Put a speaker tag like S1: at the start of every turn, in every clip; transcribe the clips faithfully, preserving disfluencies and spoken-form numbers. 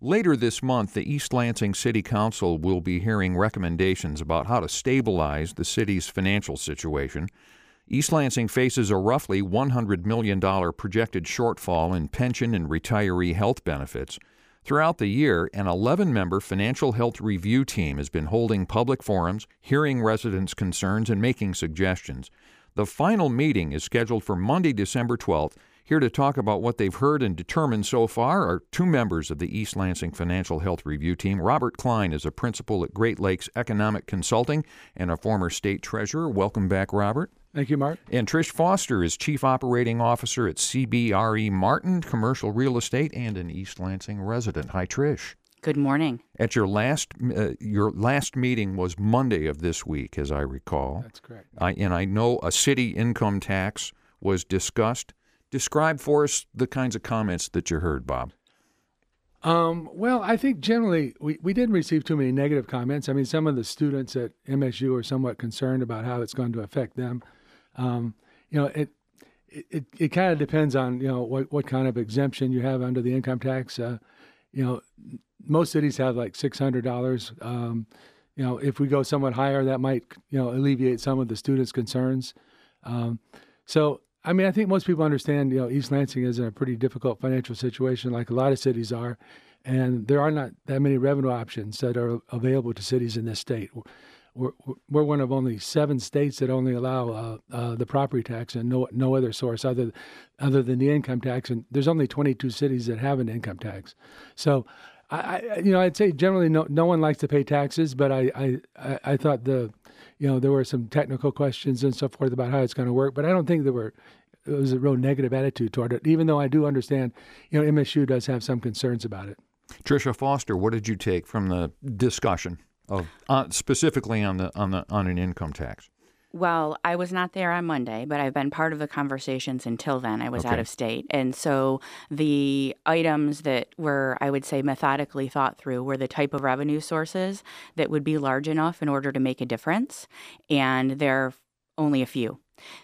S1: Later this month, the East Lansing City Council will be hearing recommendations about how to stabilize the city's financial situation. East Lansing faces a roughly one hundred million dollars projected shortfall in pension and retiree health benefits. Throughout the year, an eleven-member financial health review team has been holding public forums, hearing residents' concerns, and making suggestions. The final meeting is scheduled for Monday, December twelfth. Here to talk about what they've heard and determined so far are two members of the East Lansing Financial Health Review Team. Robert Klein is a principal at Great Lakes Economic Consulting and a former state treasurer. Welcome back, Robert.
S2: Thank you, Mark.
S1: And Trish Foster is Chief Operating Officer at C B R E Martin Commercial Real Estate and an East Lansing resident. Hi, Trish.
S3: Good morning.
S1: At your last uh, your last meeting was Monday of this week, as I recall.
S2: That's correct.
S1: I, and I know a city income tax was discussed. Describe for us the kinds of comments that you heard, Bob.
S2: Um, well, I think generally we, we didn't receive too many negative comments. I mean, some of the students at M S U are somewhat concerned about how it's going to affect them. Um, you know, it it, it kind of depends on, you know, what, what kind of exemption you have under the income tax. Uh, you know, most cities have like six hundred dollars. Um, you know, if we go somewhat higher, that might, you know, alleviate some of the students' concerns. Um, so, I mean, I think most people understand, you know, East Lansing is in a pretty difficult financial situation, like a lot of cities are, and there are not that many revenue options that are available to cities in this state. We're, we're one of only seven states that only allow uh, uh, the property tax and no no other source other other than the income tax. And there's only twenty-two cities that have an income tax. So, I, I you know, I'd say generally no no one likes to pay taxes, but I I, I thought the you know there were some technical questions and so forth about how it's going to work, but I don't think there were. It was a real negative attitude toward it, even though I do understand, you know, M S U does have some concerns about it.
S1: Tricia Foster, what did you take from the discussion of uh, specifically on the on the on an income tax?
S3: Well, I was not there on Monday, but I've been part of the conversations until then. I was
S1: Okay.
S3: out of state. And so the items that were, I would say, methodically thought through were the type of revenue sources that would be large enough in order to make a difference. And there are only a few.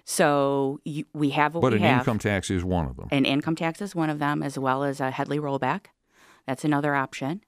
S3: So you, we have what
S1: But
S3: we
S1: an
S3: have.
S1: income tax is one of them.
S3: An income tax is one of them, as well as a Headley rollback. That's another option.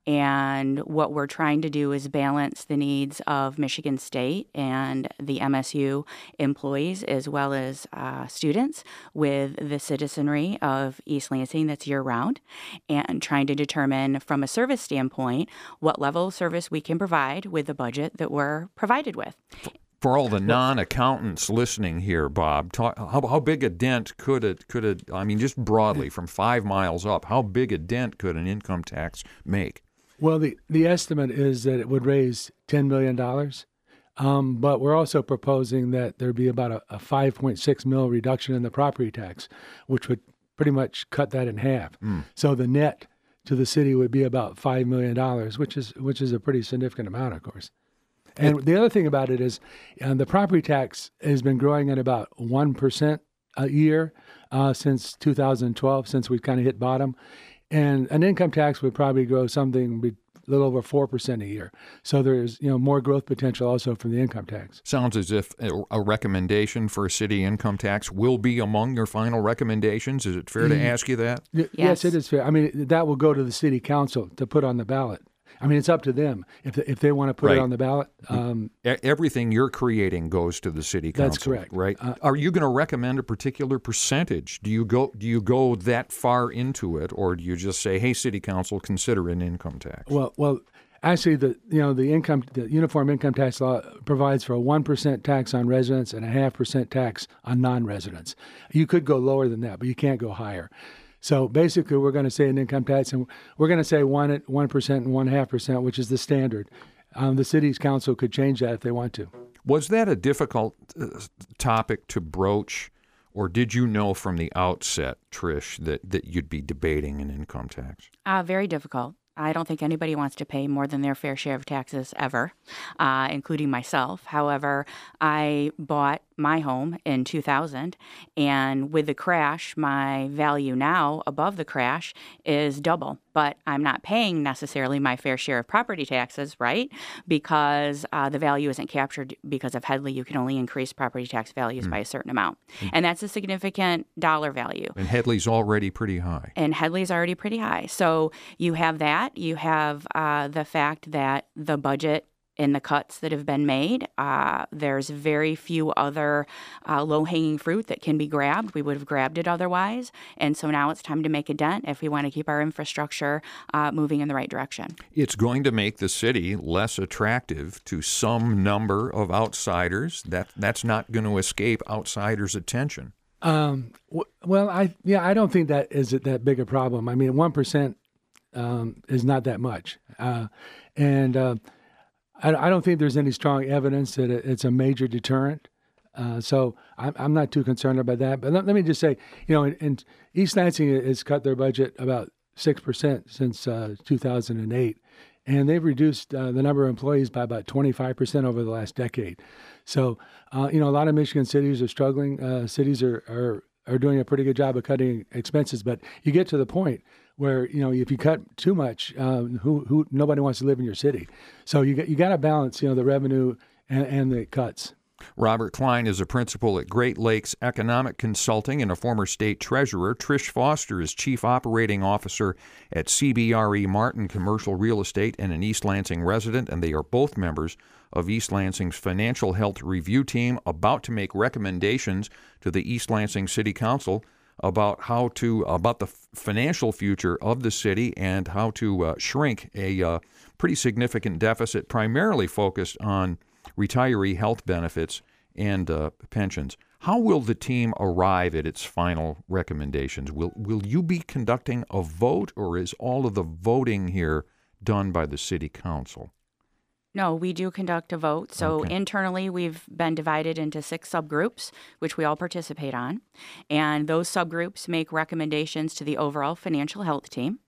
S3: And what we're trying to do is balance the needs of Michigan State and the M S U employees, as well as uh, students, with the citizenry of East Lansing that's year-round, and trying to determine from a service standpoint what level of service we can provide with the budget that we're provided with.
S1: For all the non-accountants listening here, Bob, talk, how, how big a dent could it, could it, I mean, just broadly, from five miles up, how big a dent could an income tax make?
S2: Well, the, the estimate is that it would raise ten million dollars, um, but we're also proposing that there be about a, a five point six mil reduction in the property tax, which would pretty much cut that in half. Mm. So the net to the city would be about five million dollars, which is which is a pretty significant amount, of course. And the other thing about it is uh, the property tax has been growing at about one percent a year uh, since two thousand twelve, since we've kind of hit bottom. And an income tax would probably grow something a little over four percent a year. So there's, you know, more growth potential also from the income tax.
S1: Sounds as if a recommendation for a city income tax will be among your final recommendations. Is it fair to ask you that?
S2: Y- yes. yes, it is fair. I mean, that will go to the city council to put on the ballot. I mean, it's up to them if they, if they want to put
S1: right.
S2: it on the ballot. Um,
S1: Everything you're creating goes to the city council.
S2: That's correct.
S1: Right?
S2: Uh,
S1: Are you going to recommend a particular percentage? Do you go do you go that far into it, or do you just say, "Hey, city council, consider an income tax"?
S2: Well, well, actually, the you know the income the uniform income tax law provides for a one percent tax on residents and a half percent tax on non-residents. You could go lower than that, but you can't go higher. So basically, we're going to say an income tax, and we're going to say one at one percent and one half percent, which is the standard. Um, the city's council could change that if they want to.
S1: Was that a difficult uh, topic to broach, or did you know from the outset, Trish, that, that you'd be debating an income tax?
S3: Uh, very difficult. I don't think anybody wants to pay more than their fair share of taxes ever, uh, including myself. However, I bought my home in two thousand, and with the crash, my value now above the crash is double. But I'm not paying necessarily my fair share of property taxes, right? Because uh, the value isn't captured because of Headley. You can only increase property tax values mm. by a certain amount. Mm. And that's a significant dollar value.
S1: And Headley's already pretty high.
S3: And Headley's already pretty high. So you have that. You have uh, the fact that the budget in the cuts that have been made, uh, there's very few other uh, low-hanging fruit that can be grabbed. We would have grabbed it otherwise. And so now it's time to make a dent if we want to keep our infrastructure uh, moving in the right direction.
S1: It's going to make the city less attractive to some number of outsiders. That That's not going to escape outsiders' attention.
S2: Um, w- well, I yeah, I don't think that is that big a problem. I mean, one percent um, is not that much. Uh, and uh, I don't think there's any strong evidence that it's a major deterrent. Uh, so I'm, I'm not too concerned about that. But let, let me just say, you know, in, in East Lansing has cut their budget about six percent since uh, two thousand eight. And they've reduced uh, the number of employees by about twenty-five percent over the last decade. So, uh, you know, a lot of Michigan cities are struggling. Uh, cities are, are, are doing a pretty good job of cutting expenses. But you get to the point where, you know, if you cut too much, uh, who who nobody wants to live in your city. So you got you got to balance, you know, the revenue and, and the cuts.
S1: Robert Klein is a principal at Great Lakes Economic Consulting and a former state treasurer. Trish Foster is chief operating officer at C B R E Martin Commercial Real Estate and an East Lansing resident, and they are both members of East Lansing's Financial Health Review Team, about to make recommendations to the East Lansing City Council about how to about the financial future of the city and how to uh, shrink a uh, pretty significant deficit, primarily focused on retiree health benefits and uh, pensions. How will the team arrive at its final recommendations? Will will you be conducting a vote, or is all of the voting here done by the city council?
S3: No, we do conduct a vote. So okay. Internally, we've been divided into six subgroups, which we all participate on. And those subgroups make recommendations to the overall financial health team.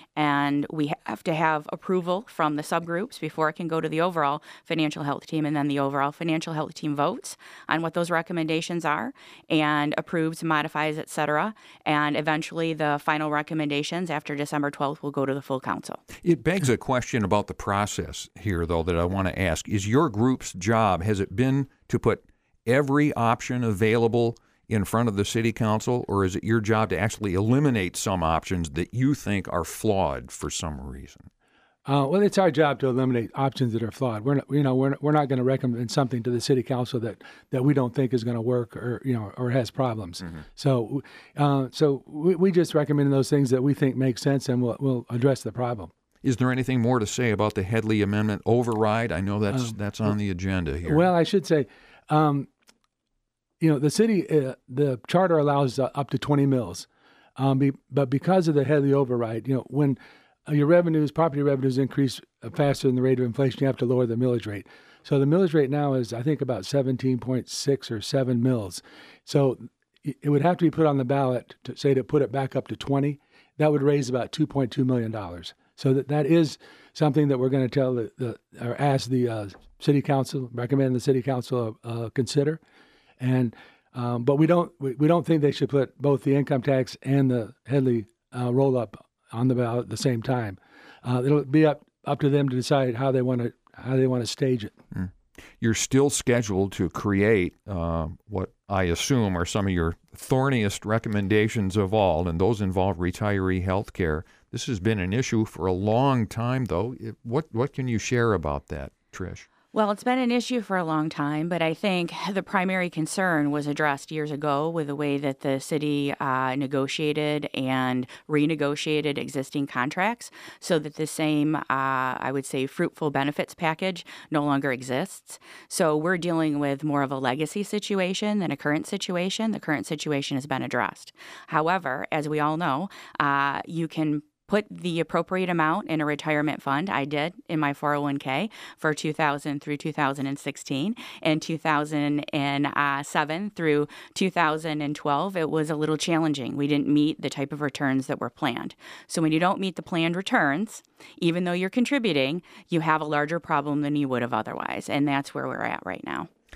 S3: And we have to have approval from the subgroups before it can go to the overall financial health team. And then the overall financial health team votes on what those recommendations are and approves, modifies, et cetera. And eventually the final recommendations after December twelfth will go to the full council.
S1: It begs a question about the process here, though, that I want to ask. Is your group's job, has it been to put every option available in front of the city council, or is it your job to actually eliminate some options that you think are flawed for some reason?
S2: Uh, well, it's our job to eliminate options that are flawed. We're not, you know, we're not, we're not going to recommend something to the city council that, that we don't think is going to work or you know or has problems. Mm-hmm. So, uh, so we, we just recommend those things that we think make sense, and we'll we'll address the problem.
S1: Is there anything more to say about the Headley Amendment override? I know that's um, that's on the agenda here.
S2: Well, I should say. Um, You know, the city, uh, the charter allows uh, up to twenty mills, um, be, but because of the Headley override, you know, when uh, your revenues, property revenues increase faster than the rate of inflation, you have to lower the millage rate. So the millage rate now is, I think, about seventeen point six or seven mills. So it would have to be put on the ballot to say to put it back up to twenty. That would raise about two point two million dollars. So that, that is something that we're going to tell the, the or ask the uh, city council, recommend the city council uh, consider. And um, but we don't we, we don't think they should put both the income tax and the Headley uh, roll up on the ballot at the same time. Uh, it'll be up up to them to decide how they want to how they want to stage it.
S1: Mm. You're still scheduled to create uh, what I assume are some of your thorniest recommendations of all, and those involve retiree health care. This has been an issue for a long time, though. What what can you share about that, Trish?
S3: Well, it's been an issue for a long time, but I think the primary concern was addressed years ago with the way that the city uh, negotiated and renegotiated existing contracts so that the same, uh, I would say, fruitful benefits package no longer exists. So we're dealing with more of a legacy situation than a current situation. The current situation has been addressed. However, as we all know, uh, you can put the appropriate amount in a retirement fund. I did in my four oh one k for two thousand through two thousand sixteen. And two thousand seven through two thousand twelve, it was a little challenging. We didn't meet the type of returns that were planned. So when you don't meet the planned returns, even though you're contributing, you have a larger problem than you would have otherwise. And that's where we're at right now.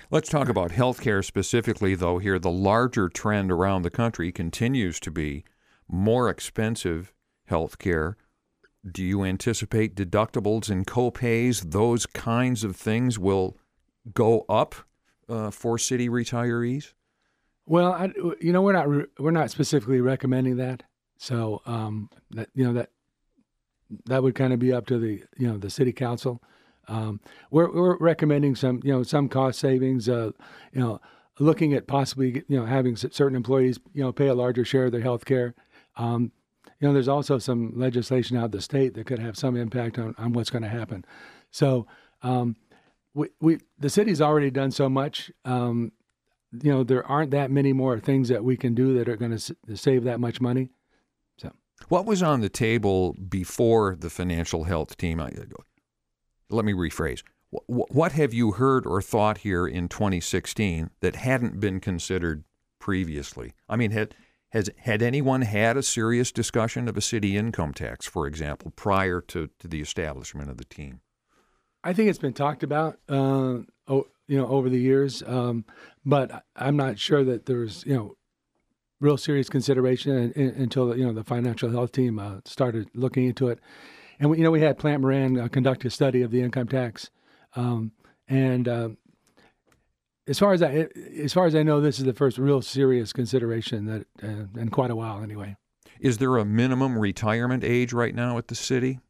S1: Let's talk about healthcare specifically, though. Here, the larger trend around the country continues to be more expensive healthcare. Do you anticipate deductibles and co-pays, those kinds of things, will go up uh, for city retirees?
S2: Well, I, you know, we're not re- we're not specifically recommending that. So, um, that, you know, that that would kind of be up to the you know the city council. Um, we're we're recommending some you know some cost savings. Uh, you know, looking at possibly you know having certain employees you know pay a larger share of their health care. Um, you know, there's also some legislation out of the state that could have some impact on, on what's going to happen. So, um, we we the city's already done so much. Um, you know, there aren't that many more things that we can do that are going to s- save that much money. So,
S1: what was on the table before the financial health team? I, let me rephrase. What, what have you heard or thought here in twenty sixteen that hadn't been considered previously? I mean, had has had anyone had a serious discussion of a city income tax, for example, prior to, to the establishment of the team?
S2: I think it's been talked about, uh, oh, you know, over the years, um, but I'm not sure that there's, you know, real serious consideration in, in, until you know the financial health team uh, started looking into it. And we, you know, we had Plant Moran uh, conduct a study of the income tax, um, and uh, as far as I as far as I know, this is the first real serious consideration that uh, in quite a while, anyway.
S1: Is there a minimum retirement age right now at the city?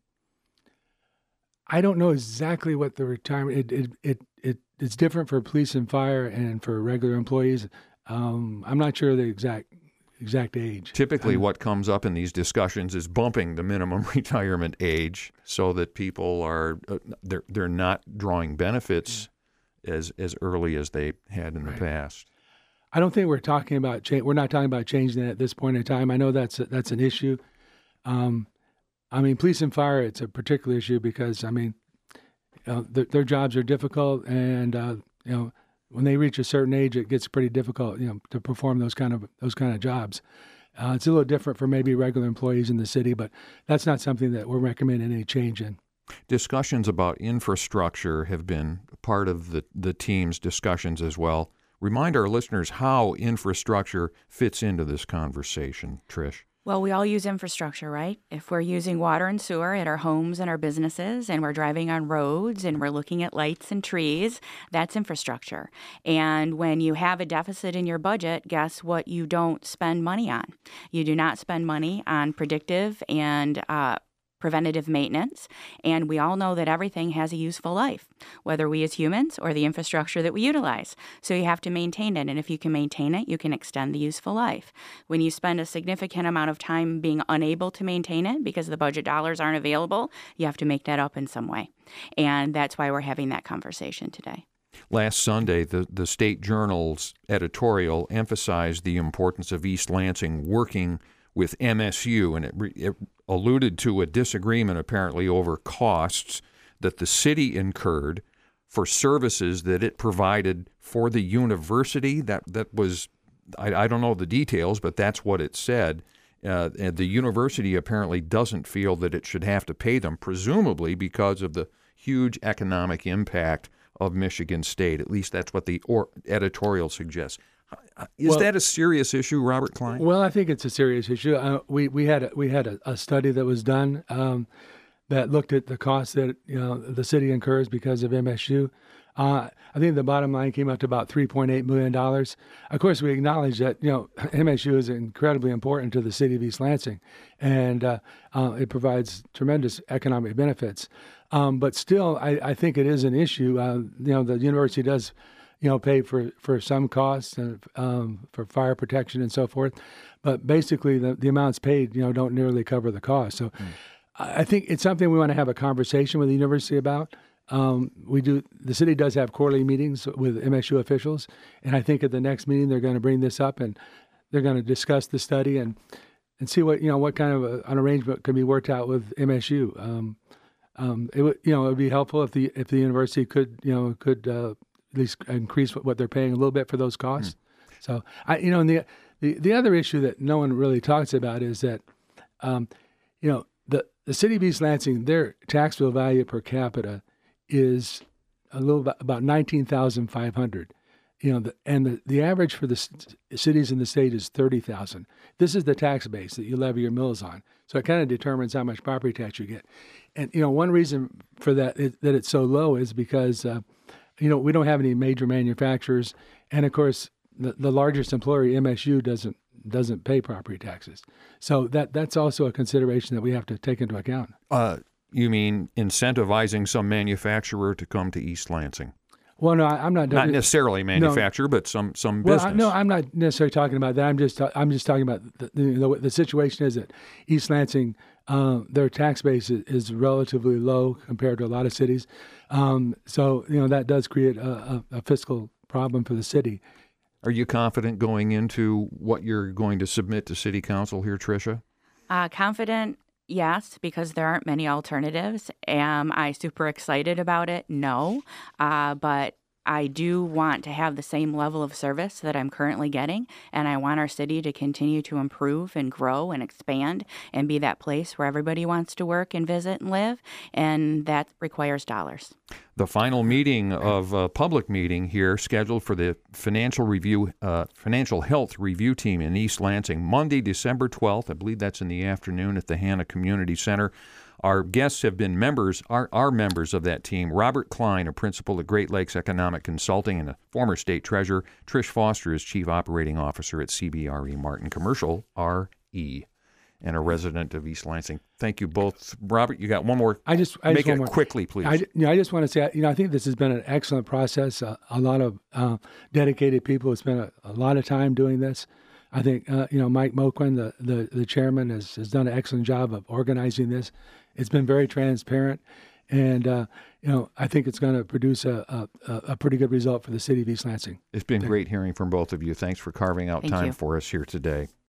S2: I don't know exactly what the retirement it it it, it it's different for police and fire and for regular employees. Um, I'm not sure the exact exact age.
S1: Typically,
S2: I'm,
S1: what comes up in these discussions is bumping the minimum retirement age so that people are uh, they're they're not drawing benefits as as early as they had in the
S2: Right.
S1: past.
S2: I don't think we're talking about cha- we're not talking about changing that at this point in time. I know that's a, that's an issue. Um, I mean, police and fire, it's a particular issue because I mean, you know, their, their jobs are difficult, and uh, you know, when they reach a certain age, it gets pretty difficult, you know, to perform those kind of those kind of jobs. Uh, it's a little different for maybe regular employees in the city, but that's not something that we're recommending any change in.
S1: Discussions about infrastructure have been part of the, the team's discussions as well. Remind our listeners how infrastructure fits into this conversation, Trish.
S3: Well, we all use infrastructure, right? If we're using water and sewer at our homes and our businesses, and we're driving on roads and we're looking at lights and trees, that's infrastructure. And when you have a deficit in your budget, guess what you don't spend money on? You do not spend money on predictive and uh, preventative maintenance, and we all know that everything has a useful life, whether we as humans or the infrastructure that we utilize. So you have to maintain it, and if you can maintain it, you can extend the useful life. When you spend a significant amount of time being unable to maintain it because the budget dollars aren't available, you have to make that up in some way. And that's why we're having that conversation today.
S1: Last Sunday, the, the State Journal's editorial emphasized the importance of East Lansing working with M S U, and it, re, it alluded to a disagreement apparently over costs that the city incurred for services that it provided for the university. That that was, I, I don't know the details, but that's what it said. Uh, and the university apparently doesn't feel that it should have to pay them, presumably because of the huge economic impact of Michigan State. At least that's what the or, editorial suggests. Is
S2: Well,
S1: that a serious issue, Robert Klein?
S2: Well, I think it's a serious issue. Uh, we we had a, we had a, a study that was done um, that looked at the costs that you know the city incurs because of M S U. Uh, I think the bottom line came out to about three point eight million dollars. Of course, we acknowledge that you know M S U is incredibly important to the city of East Lansing, and uh, uh, it provides tremendous economic benefits. Um, but still, I, I think it is an issue. Uh, you know, the university does. you know, pay for, for some costs and um, for fire protection and so forth. But basically, the, the amounts paid, you know, don't nearly cover the cost. So mm. I think it's something we want to have a conversation with the university about. Um, we do. The city does have quarterly meetings with M S U officials, and I think at the next meeting they're going to bring this up and they're going to discuss the study and, and see what, you know, what kind of a, an arrangement can be worked out with M S U. Um, um, it would, you know, it would be helpful if the if the university could, you know, could uh, at least increase what they're paying a little bit for those costs. Mm. So, I, you know, and the, the the other issue that no one really talks about is that, um, you know, the, the city of East Lansing, their taxable value per capita is a little about nineteen thousand five hundred. you know, the, and the, the average for the c- cities in the state is thirty thousand. This is the tax base that you levy your mills on. So it kind of determines how much property tax you get. And, you know, one reason for that is, that it's so low is because, uh, you know, we don't have any major manufacturers. And, of course, the, the largest employer, M S U, doesn't doesn't pay property taxes. So that that's also a consideration that we have to take into account.
S1: Uh, you mean incentivizing some manufacturer to come to East Lansing?
S2: Well, no, I, I'm not.
S1: Not necessarily manufacturer, no. but some some
S2: well,
S1: business.
S2: I, no, I'm not necessarily talking about that. I'm just I'm just talking about the the, the situation is that East Lansing, uh, their tax base is, is relatively low compared to a lot of cities. Um, so you know that does create a, a, a fiscal problem for the city.
S1: Are you confident going into what you're going to submit to City Council here, Tricia?
S3: Uh, confident, yes, because there aren't many alternatives. Am I super excited about it? No. Uh, but I do want to have the same level of service that I'm currently getting, and I want our city to continue to improve and grow and expand and be that place where everybody wants to work and visit and live, and that requires dollars.
S1: The final meeting of a public meeting here scheduled for the Financial Review, uh, Financial Health Review Team in East Lansing, Monday, December twelfth. I believe that's in the afternoon at the Hanna Community Center. Our guests have been members, are, are members of that team. Robert Klein, a principal at Great Lakes Economic Consulting and a former state treasurer. Trish Foster is chief operating officer at C B R E Martin Commercial, R E, and a resident of East Lansing. Thank you both. Robert, you got one more.
S2: I just I
S1: Make
S2: just
S1: it
S2: more.
S1: quickly, please.
S2: I, you know, I just want to say, you know, I think this has been an excellent process. Uh, a lot of uh, dedicated people have spent a, a lot of time doing this. I think, uh, you know, Mike Moquin, the, the, the chairman, has, has done an excellent job of organizing this. It's been very transparent, and, uh, you know, I think it's going to produce a, a, a pretty good result for the city of East Lansing.
S1: It's been great hearing from both of you. Thanks for carving out
S3: Thank
S1: time
S3: you.
S1: for us here today.